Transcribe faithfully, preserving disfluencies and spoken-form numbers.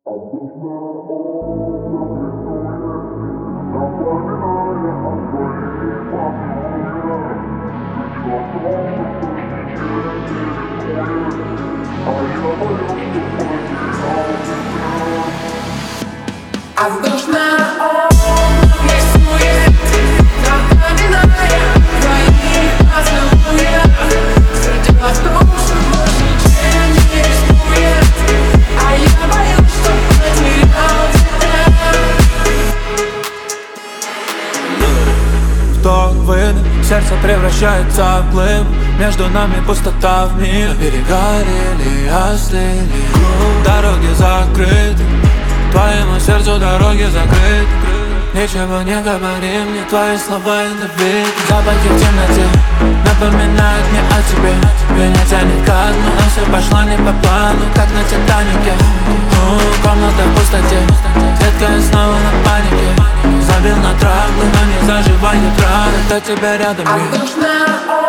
Воздушная область рисует, напоминая твоих поцелуях. Сердце в душу больше ничем не рискует, а я боюсь, что потерял тебя. Вдох-выдох, сердце превращается в глыбу. Между нами пустота в мире. Берега рели остыли, дороги закрыты. Твоему сердцу дороги закрыты. Ничего не говори мне, твои слова это бит. Запахи в темноте напоминают мне о тебе. Меня тянет ко дну, но все пошло не по плану, как на Титанике. Ну, комната в пустоте, светка снова на панике. Забил на траблы, но не заживает раны, до тебя рядом. Воздушная